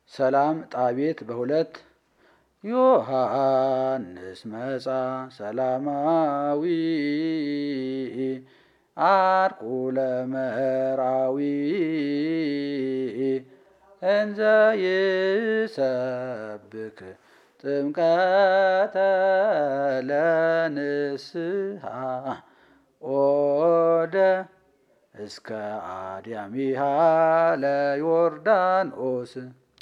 ሰላም ጣቤት በሁለት ዮሐንስ መጻ ሰላማዊ አርቁ ለመራዊ እንዘ ይሰብክ ጥምቀተ ለንስሐ ኦደ እስከ አድያሚሃ ለዮርዳኖስ